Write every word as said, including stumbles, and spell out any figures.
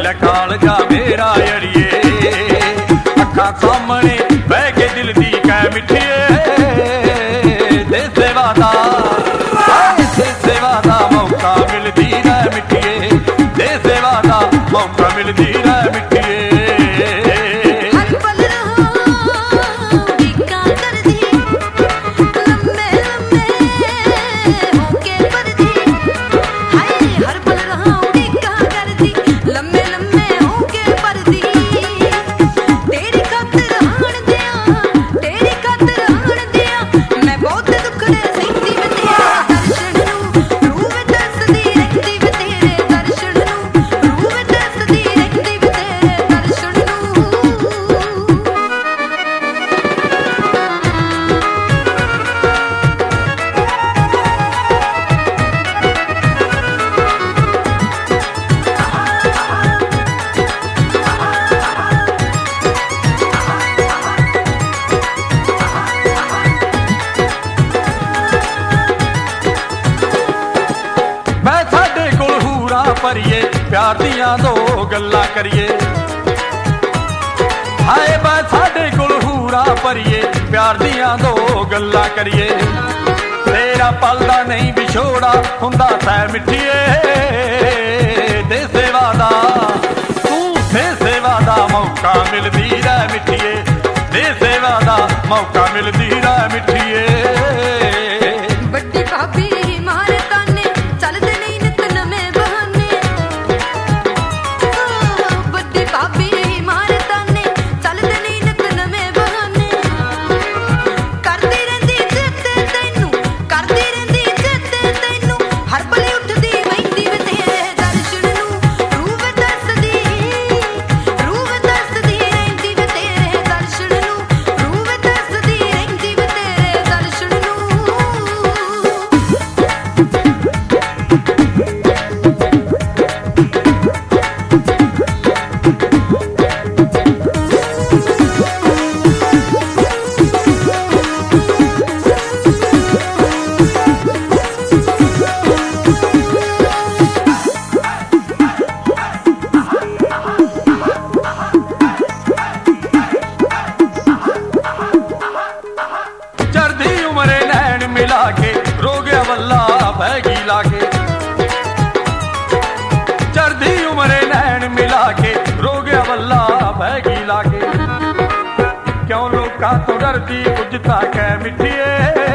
है कालजा मेरा अड़िए, अखा सामने बह के दिल दी कै मिठिए, दे सेवा दा दे सेवा दा मौका मिलदी रै मिठिए, दे सेवा दा मौका मिलदी रै मिठिए। भरिए प्यार दियां दो गल्लां करिए, हाय मैं साडे कोल हूरा भरिए प्यार दियां दो गल्लां करिए, तेरा पलदा नहीं विछोड़ा हुंदा तै मिठिए, दे सेवा दा तू दे सेवा दा मौका मिलदी रै मिठिए, दे सेवा दा मौका मिलदी रै मिठिए। बड्डी भाभी मारे ताने चलदे नहीं नित नवें बहाने, बड्डी भाभी मारे ताने चलदे नहीं नित नवें बहाने, करदी रहिंदी चेते तैनू करदी रहिंदी चेते तैनू, हर पले उठदी वहिंदी वे तेरे दर्शन नू, रूह तरसदी रूह तरसदी रहिंदी वे तेरे दर्शन नू, रूह तरसदी रहिंदी वे तेरे दर्शन नू। चढ़दी उमरे नैन मिला के रो गया वल्ला बहगी लाके, चढ़दी उमरे नैन मिला के रो गया वल्ला बहगी लाके, क्यों लोकां तो डरदी कुछ तां कै मिठिए।